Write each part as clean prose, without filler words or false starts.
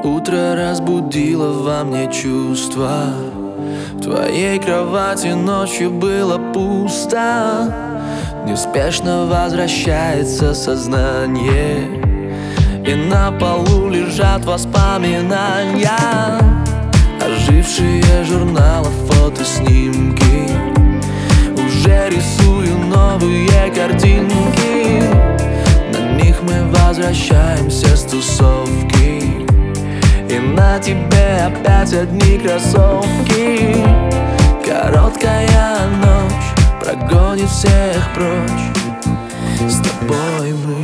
Утро разбудило во мне чувства. В твоей кровати ночью было пусто. Неспешно возвращается сознание, и на полу лежат воспоминания. Ожившие журналы, фотоснимки. Уже рисую новые картинки. На них мы возвращаемся с тусовки, и на тебе опять одни кроссовки. Короткая ночь прогонит всех прочь. С тобой мы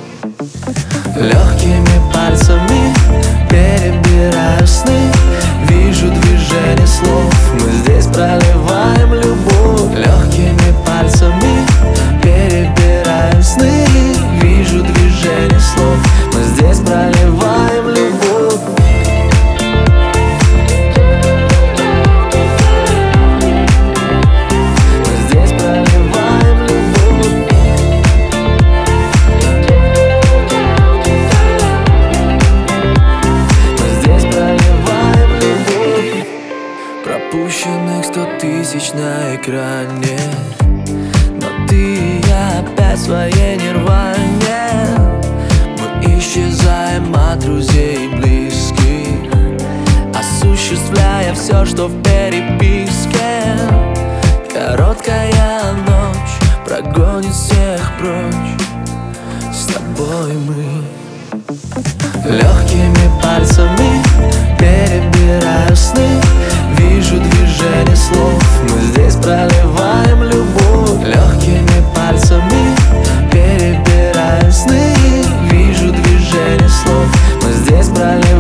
легкими пальцами перебираю сны. Вижу движение слов, мы здесь проливаем любовь. Легкими пальцами перебираю сны. Вижу движение слов, мы здесь проливаем любовь. Пропущенных 100 тысяч на экране, но ты и я опять в своей нирване. Мы исчезаем от друзей и близких, осуществляя все, что в переписке. Короткая ночь прогонит всех прочь. С тобой мы легкими пальцами перебираю сны. Вижу движение слов, мы здесь проливаем любовь. Легкими пальцами перебираю сны. Вижу движение слов, мы здесь проливаем